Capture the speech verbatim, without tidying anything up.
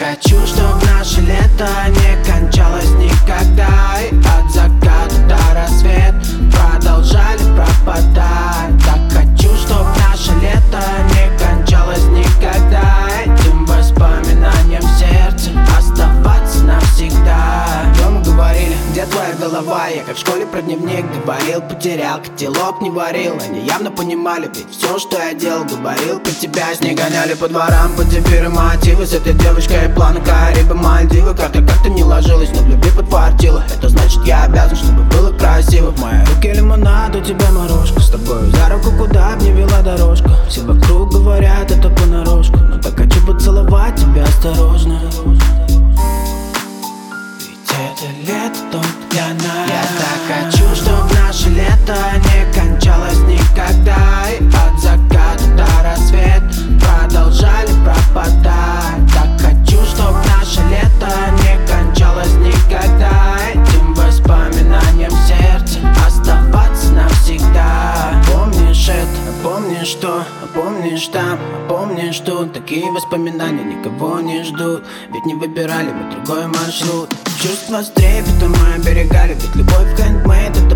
хочу, чтоб наше лето не кончалось никогда, и от заката до рассвета продолжали пропадать. Так хочу, чтоб наше лето не кончалось никогда, этим воспоминанием в сердце оставаться навсегда. Дома говорили, где твоя голова? Я как в школе про дневник говорил, потерял, котелок не варил. Они явно понимали, ведь все, что я делал, говорил про тебя. С ней гоняли по дворам, по тебе мотивы. С этой девочкой планы Карибы, Мальдивы. Как-то как-то не ложилось, но в любви подфартило. Это значит, я обязан, чтобы было красиво. В моей руке лимонад, у тебя морожка. С тобой за руку куда б не вела дорожка. Все вокруг говорят, это понарошку, но так хочу поцеловать тебя осторожно. Это лето только для нас. Я так хочу, чтоб наше лето не кончалось никогда, и от заката до рассвета продолжали пропадать. Так хочу, чтоб наше лето не кончалось никогда, этим воспоминанием в сердце оставаться навсегда. Помнишь это, помнишь то, помнишь там, помнишь тут. Такие воспоминания никого не ждут, ведь не выбирали мы другой маршрут. Чувства с трепетом мы оберегали, ведь любовь handmade — это